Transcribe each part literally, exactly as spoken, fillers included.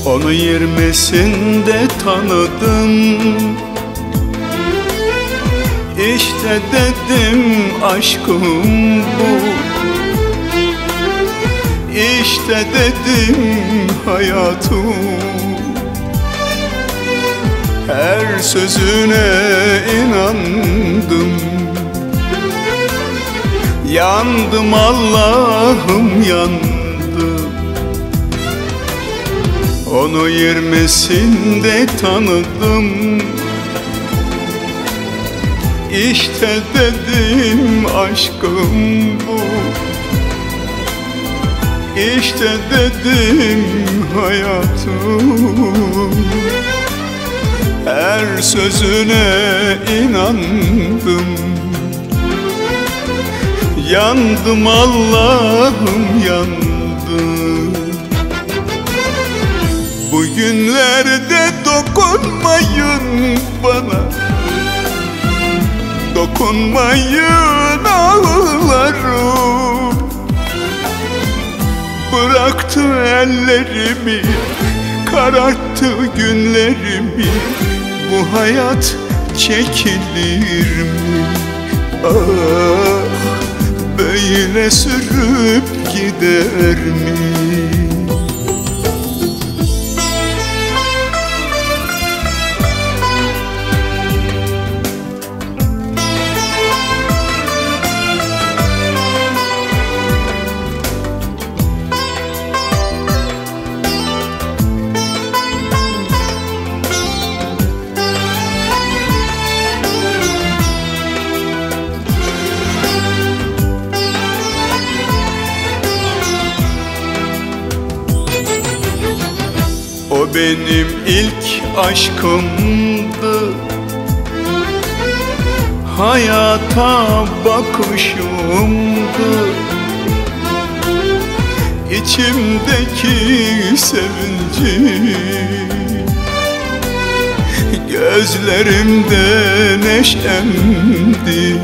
Onu yirmisinde tanıdım. İşte dedim aşkım bu, İşte dedim hayatım. Her sözüne inandım. Yandım Allah'ım yandım. Onu yirmisinde tanıdım. İşte dedim aşkım bu, İşte dedim hayatım. Her sözüne inandım. Yandım Allah'ım yandım. Bugünlerde dokunmayın bana, dokunmayın ağlarım. Bıraktı ellerimi, kararttı günlerimi. Bu hayat çekilir mi? Ah, böyle sürüp gider mi? O benim ilk aşkımdı. Hayata bakışımdı. İçimdeki sevinci gözlerimde neşemdi.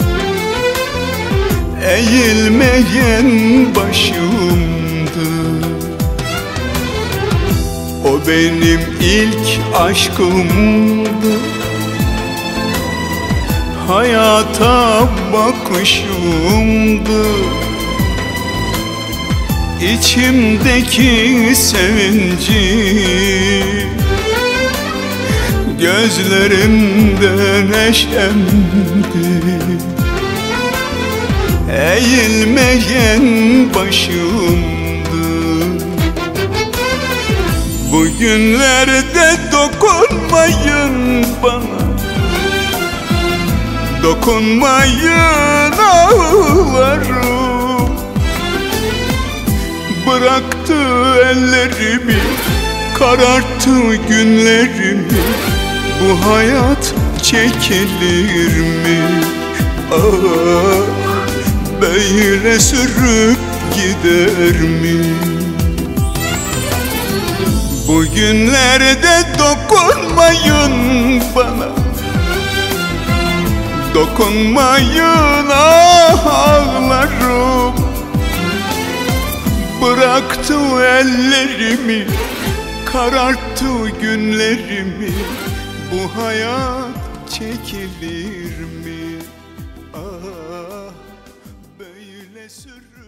Eğilmeyen başımdı. O benim ilk aşkımdı. Hayata bakışımdı. İçimdeki sevinci gözlerimde neşemdi. Eğilmeyen başımdı. Bugünlerde dokunmayın bana, dokunmayın ağlarım. Bıraktı ellerimi, kararttı günlerimi. Bu hayat çekilir mi? Ah, böyle sürüp gider mi? Bugünlerde dokunmayın bana, dokunmayın ağlarım. Bıraktı ellerimi, kararttı günlerimi. Bu hayat çekilir mi? Ah, böyle sürür.